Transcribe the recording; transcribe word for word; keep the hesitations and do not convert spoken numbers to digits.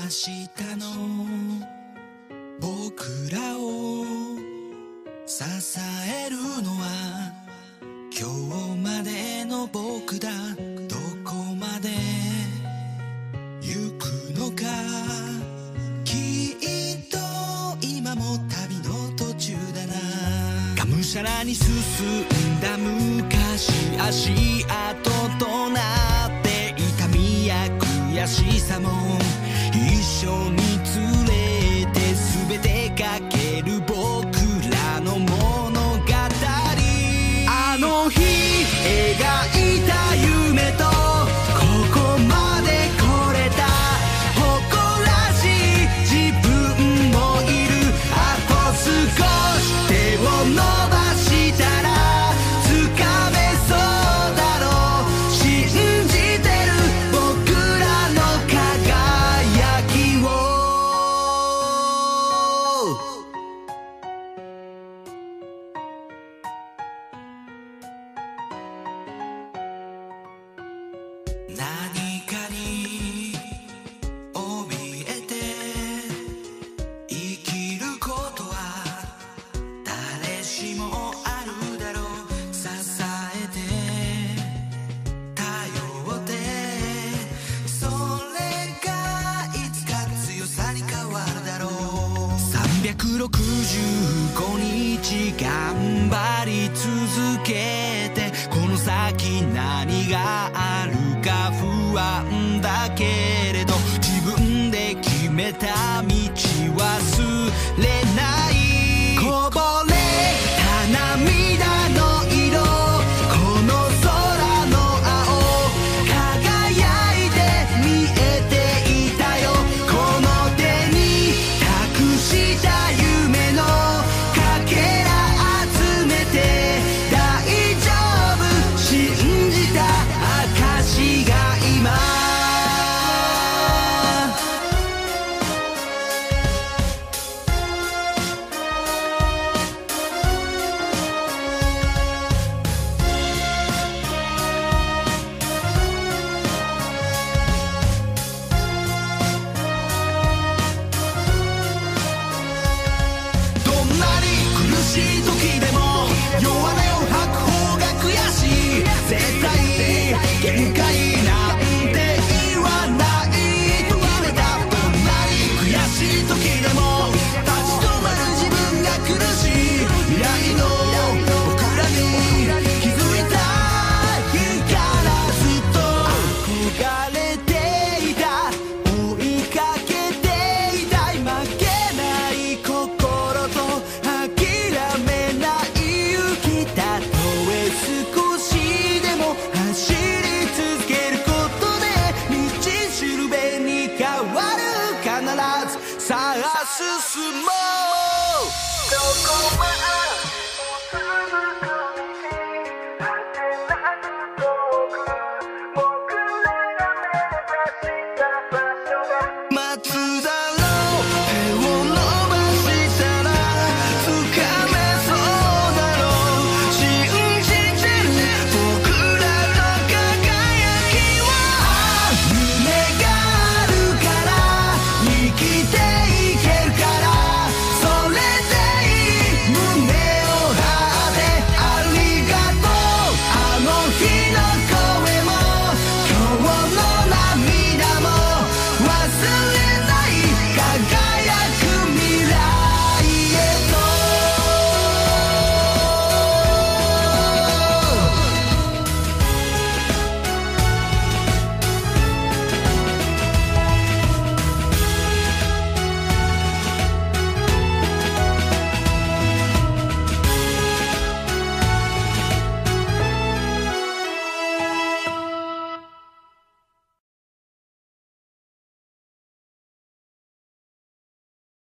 日の僕らを支えるのは今日までの僕だ。どこまで行くのか、きっと今も旅の途中だな。がむしゃらに進んだ昔足跡となって痛みや悔しさも一緒に連れて全てかける僕らの物語。あの日描いた夢とここまで来れた誇らしい自分もいる。あと少し手を伸ばしたら掴めそうだろう。信じてる僕らの輝きを。何かに怯えて生きることは誰しもあるだろう。支えて頼ってそれがいつか強さに変わるだろう。さんびゃくろくじゅうごにち頑張り続けてこの先何があるか不安だけれど自分で決めた道忘れない。こぼれた涙の色この空の青輝いて見えていたよ。この手に託した夢のかけら集めて大丈夫信じた証が今どんなに苦しい時でも弱音を吐く方が悔しい。絶対限界なんて言わないと決めた。どんなに悔しい時でも立ち止まる自分が苦しい。未来の僕らに気づいた日からずっと憧れていた追いかけていたい。負けない心と諦めない勇気。たとえ少しでも走り続けることで道しるべに変わる。必ずさあ進もう。どこまで